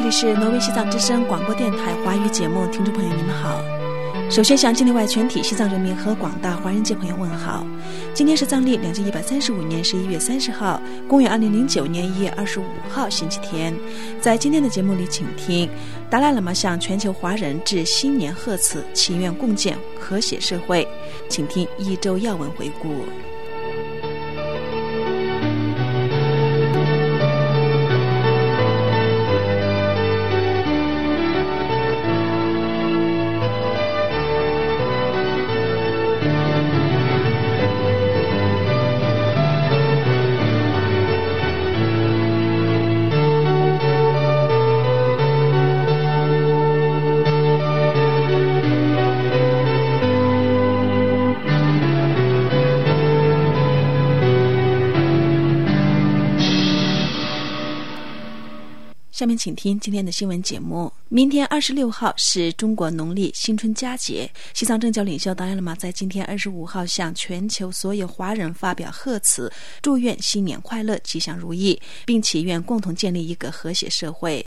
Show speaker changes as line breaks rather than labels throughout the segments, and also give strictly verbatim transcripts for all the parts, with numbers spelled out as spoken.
里是挪威西藏之声广播电台华语节目，听众朋友你们好。首先向境内外全体西藏人民和广大华人界朋友问好。今天是藏历两千一百三十五年十一月三十号，公元二零零九年一月二十五号星期天。在今天的节目里，请听达赖喇嘛向全球华人致新年贺词，祈愿共建和谐社会。请听一周要闻回顾。下面请听今天的新闻节目。明天二十六号是中国农历新春佳节，西藏政教领袖达赖喇嘛在今天二十五号向全球所有华人发表贺词，祝愿新年快乐、吉祥如意，并祈愿共同建立一个和谐社会。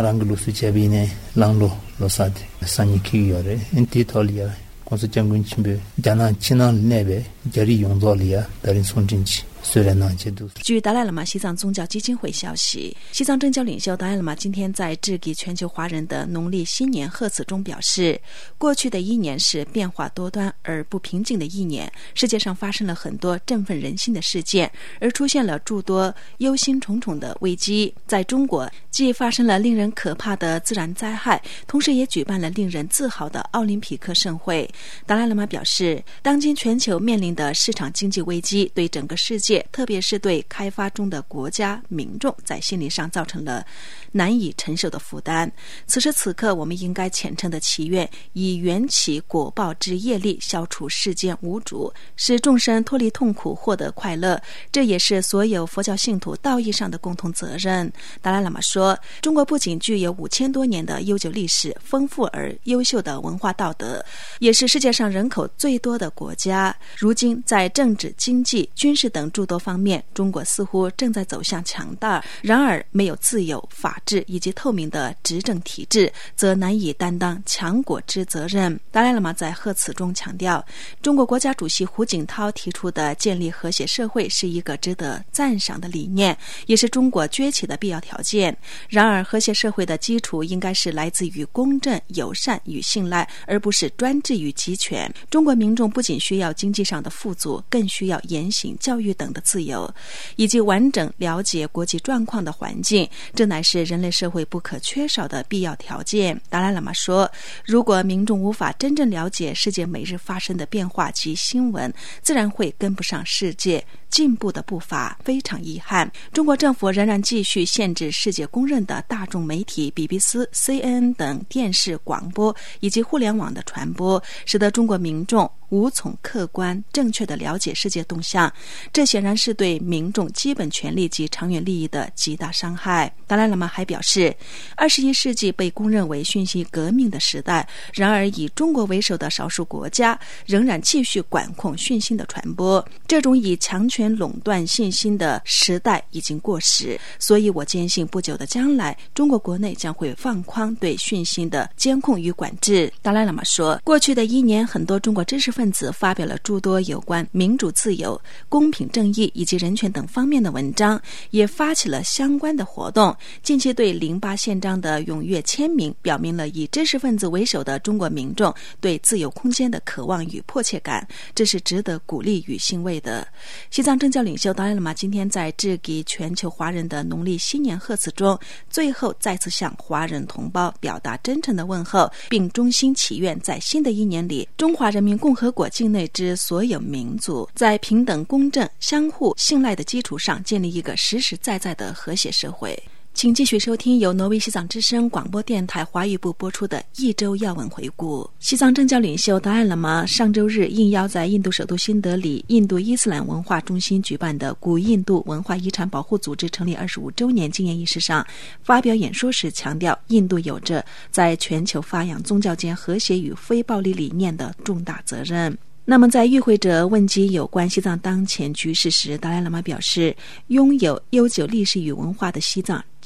据达赖喇嘛西藏宗教基金会消息，西藏政教领袖达赖喇嘛今天在致给全球华人的农历新年贺词中表示，过去的一年是变化多端而不平静的一年，世界上发生了很多振奋人心的事件，而出现了诸多忧心忡忡的危机。在中国，既发生了令人可怕的自然灾害，同时也举办了令人自豪的奥林匹克盛会。达赖喇嘛表示，当今全球面临的市场经济危机对整个世界，特别是对开发中的国家民众在心理上造成了难以承受的负担。此时此刻，我们应该虔诚的祈愿，以缘起果报之业力消除世间无主，使众生脱离痛苦，获得快乐。这也是所有佛教信徒道义上的共同责任。达赖喇嘛说，中国不仅具有五千多年的悠久历史，丰富而优秀的文化道德，也是世界上人口最多的国家。如今在政治、经济、军事等诸多方面，中国似乎正在走向强大，然而没有自由、法治以及透明的执政体制，则难以担当强国之责任。达赖喇嘛在贺词中强调，中国国家主席胡锦涛提出的建立和谐社会是一个值得赞赏的理念，也是中国崛起的必要条件。然而，和谐社会的基础应该是来自于公正、友善与信赖，而不是专制与集权。中国民众不仅需要经济上的富足，更需要言行、教育等的自由，以及完整了解国际状况的环境，这乃是人类社会不可缺少的必要条件。达赖喇嘛说，如果民众无法真正了解世界每日发生的变化及新闻，自然会跟不上世界进步的步伐，非常遗憾。中国政府仍然继续限制世界公认的大众媒体 B B C、C N N 等电视、广播以及互联网的传播，使得中国民众无从客观正确地了解世界动向，这显然是对民众基本权利及长远利益的极大伤害。达赖喇嘛还表示，二十一世纪被公认为讯息革命的时代，然而以中国为首的少数国家仍然继续管控讯息的传播，这种以强权垄断信息的时代已经过时，所以我坚信不久的将来，中国国内将会放宽对讯息的监控与管制。达赖喇嘛说，过去的一年，很多中国知识分子发表了诸多有关民主自由、公平正义以及人权等方面的文章，也发起了相关的活动。近期对零八宪章的踊跃签名，表明了以知识分子为首的中国民众对自由空间的渴望与迫切感，这是值得鼓励与欣慰的。西藏政教领袖达赖喇嘛今天在致给全球华人的农历新年贺词中，最后再次向华人同胞表达真诚的问候，并衷心祈愿在新的一年里，中华人民共和国境内之所有民族在平等、公正、相互信赖的基础上，建立一个实实在在的和谐社会。请继续收听由挪威西藏之声广播电台华语部播出的一周要闻回顾。西藏政教领袖达赖喇嘛上周日应邀在印度首都新德里印度伊斯兰文化中心举办的古印度文化遗产保护组织成立二十五周年纪念仪式上发表演说时强调，印度有着在全球发扬宗教间和谐与非暴力理念的重大责任。那么在与会者问及有关西藏当前局势时，达赖喇嘛表示，拥有悠久历史与文化的西藏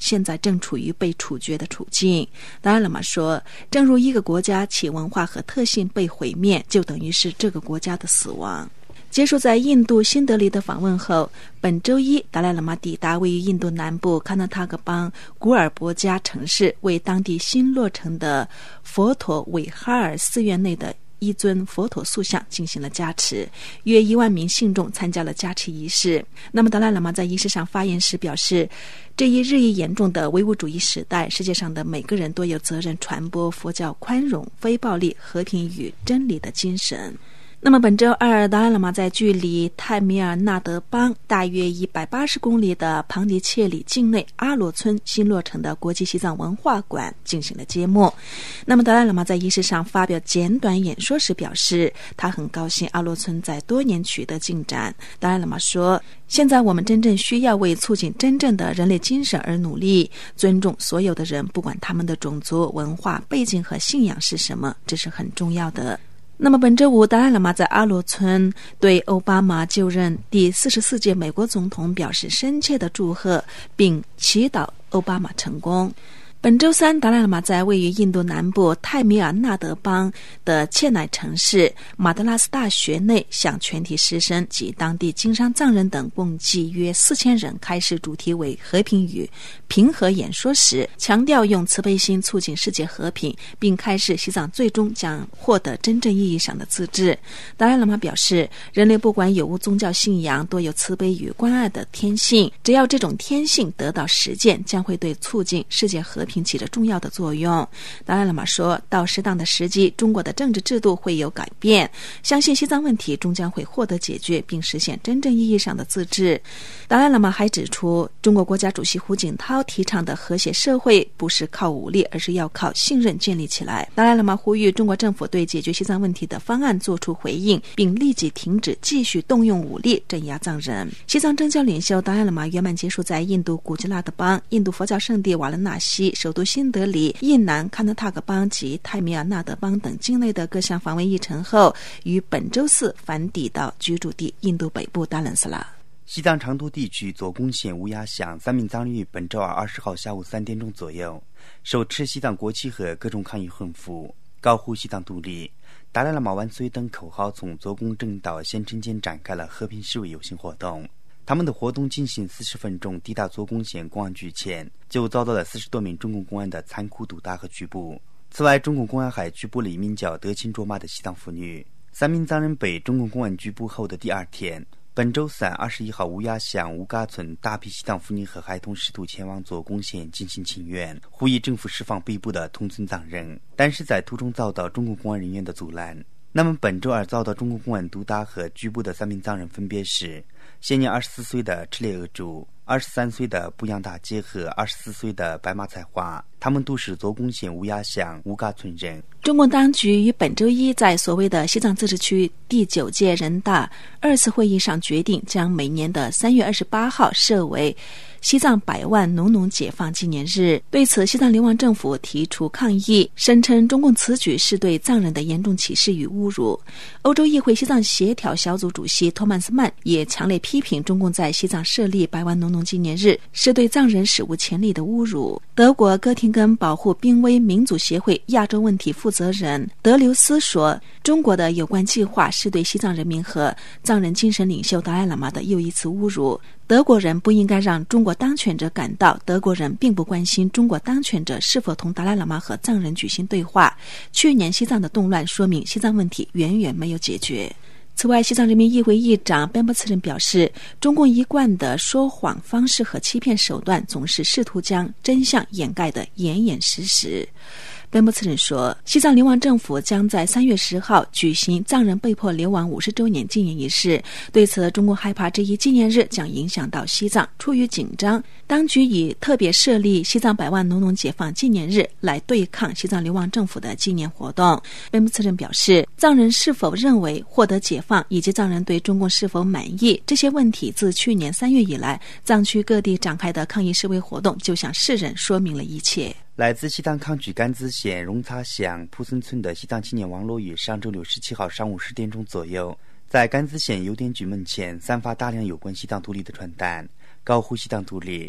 现在正处于被处决的处境。达赖喇嘛说，正如一个国家其文化和特性被毁灭，就等于是这个国家的死亡。结束在印度新德里的访问后，本周一达赖喇嘛抵达位于印度南部喀纳塔格邦古尔博加城市，为当地新落成的佛陀韦哈尔寺院内的一尊佛陀塑像进行了加持，约一万名信众参加了加持仪式。那么达赖喇嘛在仪式上发言时表示，这一日益严重的唯物主义时代，世界上的每个人都有责任传播佛教宽容、非暴力、和平与真理的精神。那么本周二，达赖喇嘛在距离泰米尔纳德邦大约一百八十公里的庞迪切里境内阿罗村新落成的国际西藏文化馆进行了揭幕。那么达赖喇嘛在仪式上发表简短演说时表示，他很高兴阿罗村在多年取得进展。达赖喇嘛说，现在我们真正需要为促进真正的人类精神而努力，尊重所有的人，不管他们的种族、文化背景和信仰是什么，这是很重要的。那么本周五，达赖喇嘛在阿罗村对奥巴马就任第四十四届美国总统表示深切的祝贺，并祈祷奥巴马成功。本周三，达赖喇嘛在位于印度南部泰米尔纳德邦的切乃城市马德拉斯大学内，向全体师生及当地经商藏人等共计约四千人开示主题为和平与平和演说时，强调用慈悲心促进世界和平，并开示西藏最终将获得真正意义上的自治。达赖喇嘛表示，人类不管有无宗教信仰，都有慈悲与关爱的天性，只要这种天性得到实践，将会对促进世界和平起着重要的作用。达赖喇嘛说，到适当的时机，中国的政治制度会有改变，相信西藏问题终将会获得解决，并实现真正意义上的自治。达赖喇嘛还指出，中国国家主席胡锦涛提倡的和谐社会不是靠武力，而是要靠信任建立起来。达赖喇嘛呼吁中国政府对解决西藏问题的方案做出回应，并立即停止继续动用武力镇压藏人。西藏政教领袖达赖喇嘛圆满结束在印度古吉拉德邦、印度佛教圣地瓦伦纳西、首都新德里、印南喀纳塔格邦及泰米尔纳德邦等境内的各项访问议程后，于本周四返抵到居住地印度北部达兰斯拉。
西藏长途地区左贡县乌鸦乡三名藏人于本周二二十号下午三点钟左右，手持西藏国旗和各种抗议横幅，高呼西藏独立、达赖喇嘛万岁等口号，从左贡镇到县城间展开了和平示威游行活动。他们的活动进行四十分钟，抵达左贡县公安局前，就遭到了四十多名中共公安的残酷毒打和拘捕。此外，中共公安还拘捕了一名叫德钦卓玛的西藏妇女。三名藏人被中共公安拘捕后的第二天，本周三二十一号，乌鸦乡乌嘎村大批西藏妇女和孩童试图前往左贡县进行请愿，呼吁政府释放被捕的同村藏人，但是在途中遭到中共公安人员的阻拦。那么本周二遭到中共公安毒打和拘捕的三名藏人分别是现年二十四岁的赤烈额柱、二十三岁的布扬大杰和二十四岁的白马彩华，他们都是左贡县乌鸦乡乌嘎村人。
中共当局于本周一在所谓的西藏自治区第九届人大二次会议上决定，将每年的三月二十八号设为西藏百万农农解放纪念日。对此，西藏流亡政府提出抗议，声称中共此举是对藏人的严重歧视与侮辱。欧洲议会西藏协调小组主席托曼斯曼也强烈批评中共在西藏设立百万农农纪念日是对藏人史无前例的侮辱。德国哥廷根保护濒危民族协会亚洲问题负责人德留斯说，中国的有关计划是对西藏人民和藏人精神领袖达赖喇嘛的又一次侮辱。德国人不应该让中国当权者感到德国人并不关心中国当权者是否同达赖喇嘛和藏人举行对话。去年西藏的动乱说明西藏问题远远没有解决。此外，西藏人民议会议长班布茨人表示，中共一贯的说谎方式和欺骗手段总是试图将真相掩盖得严严实实。班布茨人说，西藏流亡政府将在三月十号举行藏人被迫流亡五十周年纪念仪式。对此，中共害怕这一纪念日将影响到西藏，出于紧张，当局以特别设立西藏百万农农解放纪念日来对抗西藏流亡政府的纪念活动。班布茨人表示，藏人是否认为获得解放以及藏人对中共是否满意，这些问题自去年三月以来藏区各地展开的抗议示威活动就向世人说明了一切。
来自西藏康区甘孜县荣擦乡蒲森村的西藏青年网络于上周六十七号上午十点钟左右，在甘孜县邮电局门前散发大量有关西藏独立的传单，高呼西藏独立。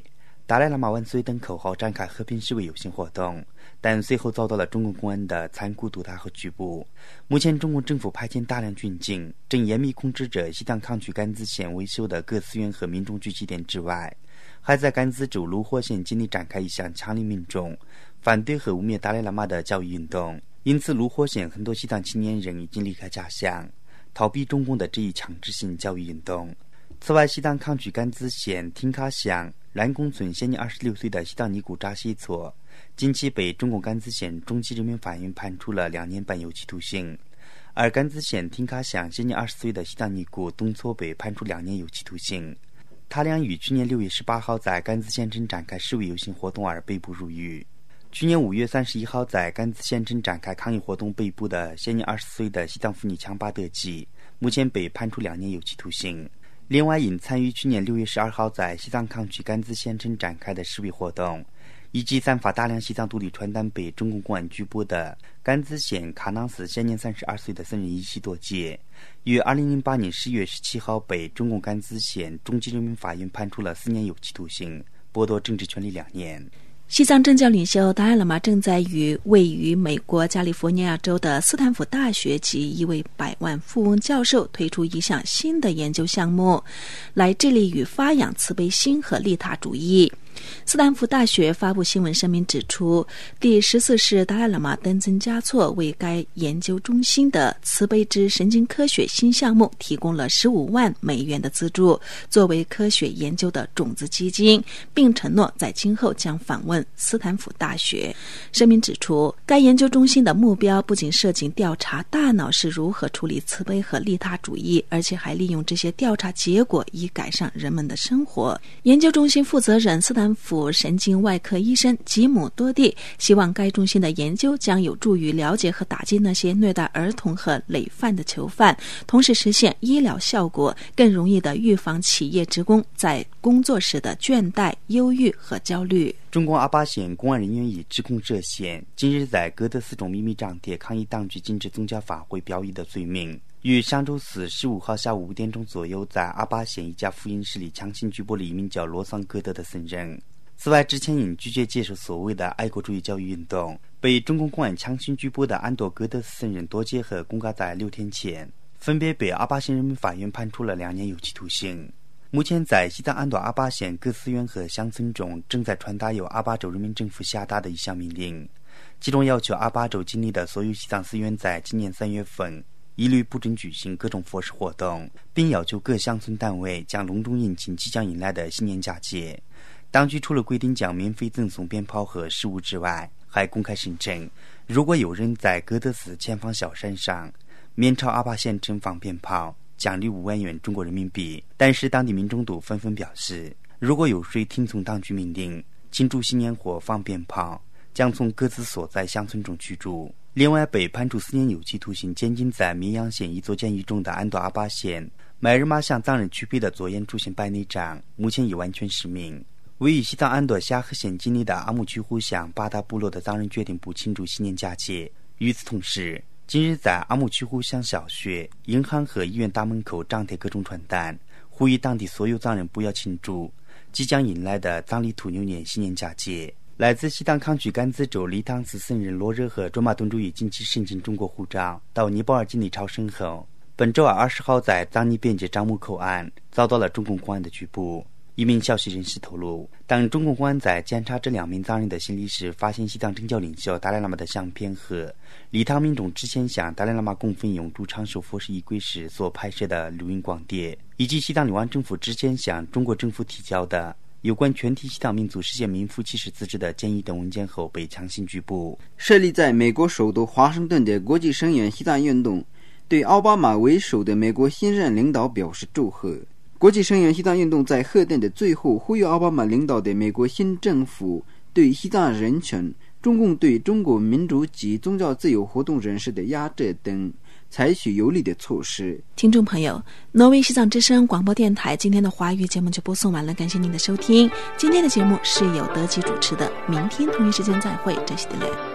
达赖喇嘛万岁等口号展开和平示威游行活动，但随后遭到了中共公安的残酷毒打和拘捕。目前中共政府派遣大量军警，正严密控制着西藏康区甘孜县为首的各寺院和民众聚集点之外，还在甘孜州芦火县境内展开一项强令民众反对和污蔑达赖喇嘛的教育运动。因此芦火县很多西藏青年人已经离开家乡，逃避中共的这一强制性教育运动。此外，西藏康区甘孜县廷卡乡兰公村现年二十六岁的西藏尼古扎西措，近期被中共甘孜县中级人民法院判处了两年半有期徒刑，而甘孜县廷卡乡现年二十岁的西藏尼古东措被判处两年有期徒刑。他俩于去年六月十八号在甘孜县城展开示威游行活动而被捕入狱。去年五月三十一号在甘孜县城展开抗议活动被捕的现年二十岁的西藏妇女强巴德吉，目前被判处两年有期徒刑。另外，因参与去年六月十二号在西藏康区甘孜县城展开的示威活动，以及散发大量西藏独立传单被中共公安拘捕的甘孜县喀囊寺现年三十二岁的僧人伊西多杰，于二零零八年十月十七号被中共甘孜县中级人民法院判处了四年有期徒刑，剥夺政治权利两年。
西藏政教领袖达赖喇嘛正在与位于美国加利福尼亚州的斯坦福大学及一位百万富翁教授推出一项新的研究项目，来致力于发扬慈悲心和利他主义。斯坦福大学发布新闻声明指出，第十四世达赖喇嘛登增嘉措为该研究中心的慈悲之神经科学新项目提供了十五万美元的资助，作为科学研究的种子基金，并承诺在今后将访问斯坦福大学。声明指出，该研究中心的目标不仅涉及调查大脑是如何处理慈悲和利他主义，而且还利用这些调查结果以改善人们的生活。研究中心负责人斯坦福神经外科医生吉姆多蒂希望该中心的研究将有助于了解和打击那些虐待儿童和累犯的囚犯，同时实现医疗效果，更容易地预防企业职工在工作时的倦怠、忧郁和焦虑。
中共阿坝县公安人员以指控涉嫌近日在哥德寺中秘密张贴抗议当局禁止宗教法会标语的罪名，于上周四十五号下午五点钟左右在阿坝县一家福音室里强行拘捕了一名叫罗桑戈德的僧人。此外，之前因拒绝接受所谓的爱国主义教育运动被中共公安强行拘捕的安多戈德斯僧人多杰和贡嘎在六天前分别被阿坝县人民法院判处了两年有期徒刑。目前在西藏安多阿坝县各寺院和乡村中正在传达由阿坝州人民政府下达的一项命令，其中要求阿坝州境内的所有西藏寺院在今年三月份一律不准举行各种佛事活动，并要求各乡村单位将隆重迎请即将迎来的新年佳节。当局除了规定将免费赠送鞭炮和食物之外，还公开声称，如果有人在哥德寺前方小山上面朝阿坝县城放鞭炮，奖励五万元中国人民币。但是当地民众都纷纷表示，如果有谁听从当局命令庆祝新年或放鞭炮，将从各自所在乡村中驱逐。另外，被判处四年有期徒刑监禁在绵阳县一座监狱中的安多阿坝县麦日玛乡藏人区别的左眼出现白内障，目前已完全失明。位于西藏安多夏河县境内的阿木曲湖乡八大部落的藏人决定不庆祝新年佳节。与此同时，今日在阿木曲湖乡小学、银行和医院大门口张贴各种传单，呼吁当地所有藏人不要庆祝即将迎来的藏历土牛年新年佳节。来自西藏康区甘孜州理塘寺僧人罗热和卓玛东主义近期申请中国护照到尼泊尔境内朝圣后，本周二二十号在藏尼边界樟木口岸遭到了中共公安的拘捕。一名消息人士透露，当中共公安在检查这两名藏人的行李时，发现西藏政教领袖达赖喇嘛的相片和理塘民众之前向达赖喇嘛供奉永驻长寿佛事仪轨时所拍摄的录音光碟，以及西藏流亡政府之前向中国政府提交的有关全体西藏民族实现名副其实自治的建议等文件后被强行拘捕。
设立在美国首都华盛顿的国际声援西藏运动对奥巴马为首的美国新任领导表示祝贺。国际声援西藏运动在贺电的最后呼吁奥巴马领导的美国新政府对西藏人权、中共对中国民主及宗教自由活动人士的压制等采取有力的措施。
听众朋友，挪威西藏之声广播电台今天的华语节目就播送完了，感谢您的收听。今天的节目是由德基主持的，明天同一时间再会，这是的嘞。